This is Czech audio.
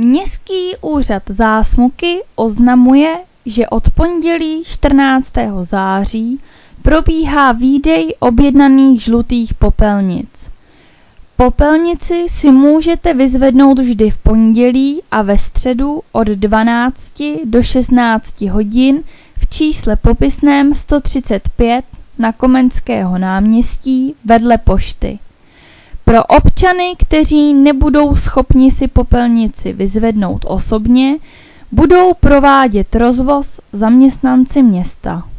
Městský úřad Zásmuky oznamuje, že od pondělí 14. září probíhá výdej objednaných žlutých popelnic. Popelnici si můžete vyzvednout vždy v pondělí a ve středu od 12 do 16 hodin v čísle popisném 135 na Komenského náměstí vedle pošty. Pro občany, kteří nebudou schopni si popelnici vyzvednout osobně, budou provádět rozvoz zaměstnanci města.